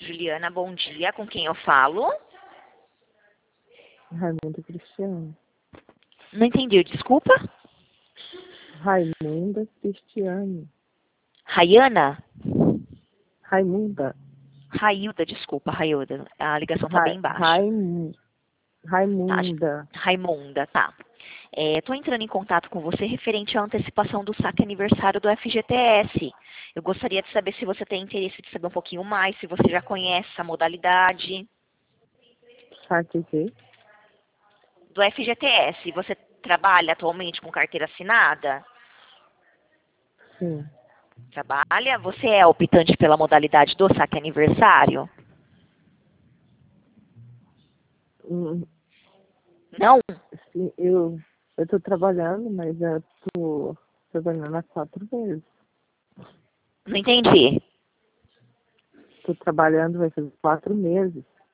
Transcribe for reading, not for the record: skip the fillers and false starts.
Juliana, bom dia. Com quem eu falo? Raimunda Cristiane. Não entendi, desculpa. Raimunda Cristiane. Rayana? Raimunda. Railda, desculpa, Railda. A ligação tá bem baixa. Raimunda. Raimunda, tá. Tô entrando em contato com você referente à antecipação do saque aniversário do FGTS. Eu gostaria de saber se você tem interesse de saber um pouquinho mais, se você já conhece essa modalidade. Saque o quê? Do FGTS, você trabalha atualmente com carteira assinada? Sim. Trabalha? Você é optante pela modalidade do saque aniversário? Não? Sim, eu estou trabalhando, mas eu estou trabalhando há 4 meses. Não entendi. Estou trabalhando vai fazer 4 meses.